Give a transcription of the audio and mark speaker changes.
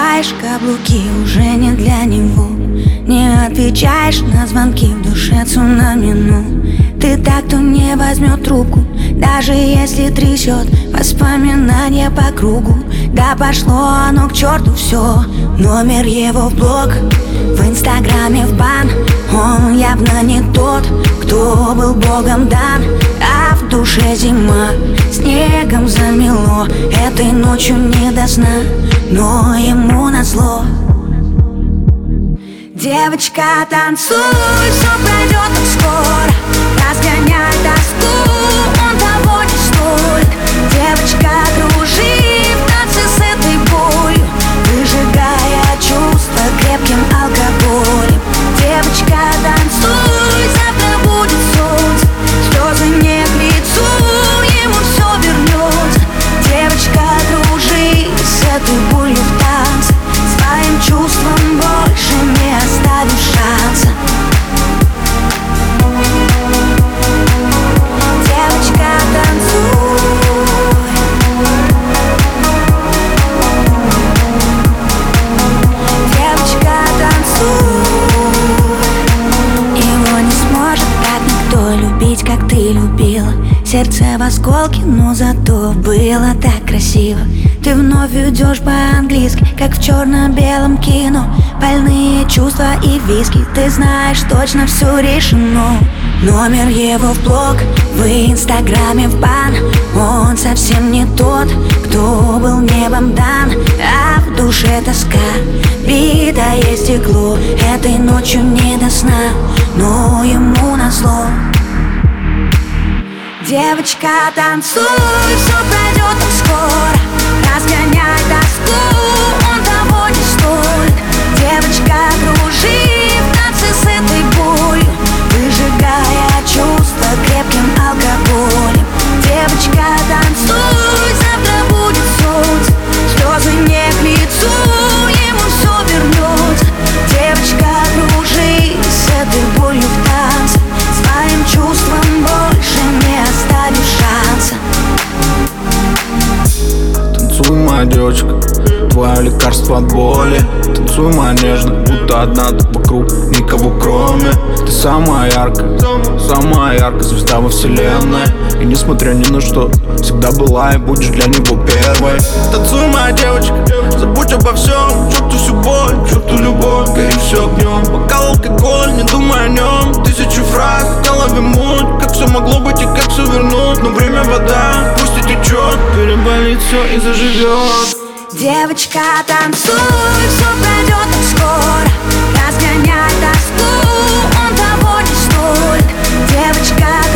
Speaker 1: надеваешь каблуки, уже не для него. Не отвечаешь на звонки, в душе цунами, ну. Ты так, кто не возьмет трубку, даже если трясет воспоминания по кругу. Да пошло оно к черту все, номер его в блог, в инстаграме в бан. Он явно не тот, кто был богом дан. А в душе зима, снегом замело. Этой ночью не до сна, но ему назло. Девочка, танцуй, все пройдет так скоро. Разгоняй тоску, он того не стоит. Девочка, кружи в танце с этой болью, выжигая чувства крепким алкоголем. Девочка, танцуй, завтра будет солнце, слезы не к лицу, ему все вернется. Девочка, кружи с этой болью в танце, своим чувством больше не оставишь шанса. Девочка, танцуй. Девочка, танцуй. Его не сможет так никто любить, как ты любила. Сердце в осколке, но зато было так красиво. Ты вновь идешь по-английски, как в черно-белом кино. Больные чувства и виски, ты знаешь, точно все решено. Номер его в блог, в инстаграме в бан. Он совсем не тот, кто был небом дан. А в душе тоска, битое стекло. Этой ночью не до сна, но ему назло. Девочка, танцуй, все пройдет так скоро. Разгоняй тоску, он того не стоит. Девочка, кружи в танце с этой болью, выжигая чувства крепким алкоголем. Девочка, танцуй, завтра будет солнце, слезы не к лицу, ему все вернется. Девочка, кружи с этой болью в танце, своим чувством больше не оставишь шанса.
Speaker 2: Танцуй, моя девочка, твое лекарство от боли. Танцуй, моя нежная, будто одна ты вокруг, никого кроме. Ты самая яркая звезда во вселенной. И несмотря ни на что, всегда была и будешь для него первой. Танцуй, моя девочка, забудь обо всем, к черту всю боль, к черту любовь, гори все огнем. Бокал, алкоголь, не думай о нем. Тысячу фраз в голове муть, как все могло быть и как все вернуть. Но время вода, пусть и течет, переболит все и заживет.
Speaker 1: Девочка, танцуй, все пройдет так скоро. Разгоняй тоску, он того не стоит. Девочка,